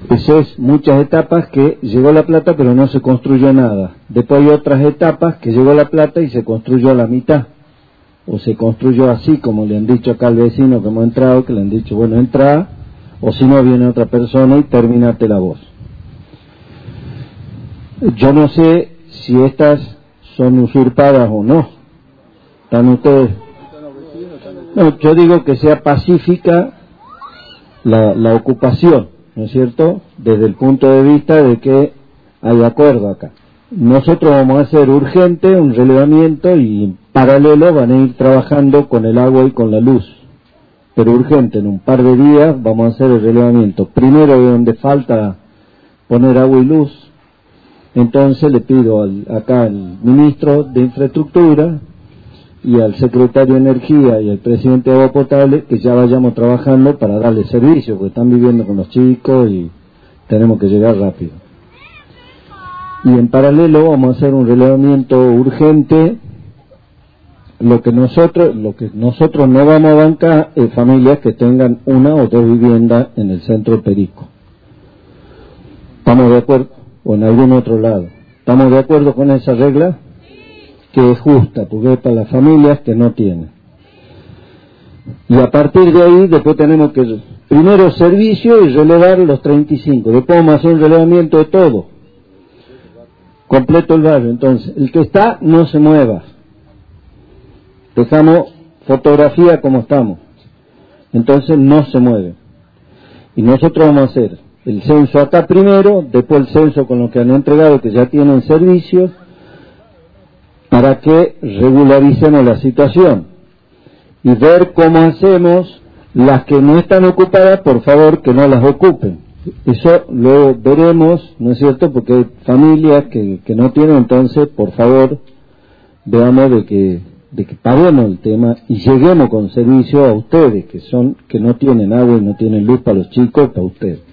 Eso es muchas etapas que llegó la plata pero no se construyó nada. Después hay otras etapas que llegó la plata y se construyó a la mitad. O se construyó así como le han dicho acá al vecino que hemos entrado, que le han dicho, bueno, entra, o si no viene otra persona y terminate la voz. Yo no sé si estas son usurpadas o no. ¿Están ustedes? No, yo digo que sea pacífica la ocupación, ¿no es cierto? Desde el punto de vista de que hay acuerdo acá. Nosotros vamos a hacer urgente un relevamiento y en paralelo van a ir trabajando con el agua y con la luz. Pero urgente, en un par de días vamos a hacer el relevamiento. Primero de donde falta poner agua y luz. Entonces le pido acá al ministro de Infraestructura y al secretario de Energía y al presidente de Agua Potable que ya vayamos trabajando para darle servicio, porque están viviendo con los chicos y tenemos que llegar rápido. Y en paralelo vamos a hacer un relevamiento urgente. Lo que nosotros no vamos a bancar es familias que tengan una o dos viviendas en el centro de Perico. ¿Estamos de acuerdo? O en algún otro lado. ¿Estamos de acuerdo con esa regla? Que es justa, porque es para las familias que no tienen. Y a partir de ahí, después tenemos que, primero servicio y relevar los 35. Después vamos a hacer un relevamiento de todo. Completo el barrio. Entonces, el que está, no se mueva. Dejamos fotografía como estamos. Entonces, no se mueve. Y nosotros vamos a hacer el censo acá primero, después el censo con los que han entregado, que ya tienen servicios, para que regularicemos la situación. Y ver cómo hacemos las que no están ocupadas, por favor, que no las ocupen. Eso lo veremos, ¿no es cierto? Porque hay familias que no tienen, entonces, por favor, veamos de que paguemos el tema y lleguemos con servicio a ustedes, que no tienen agua y no tienen luz para los chicos, para ustedes.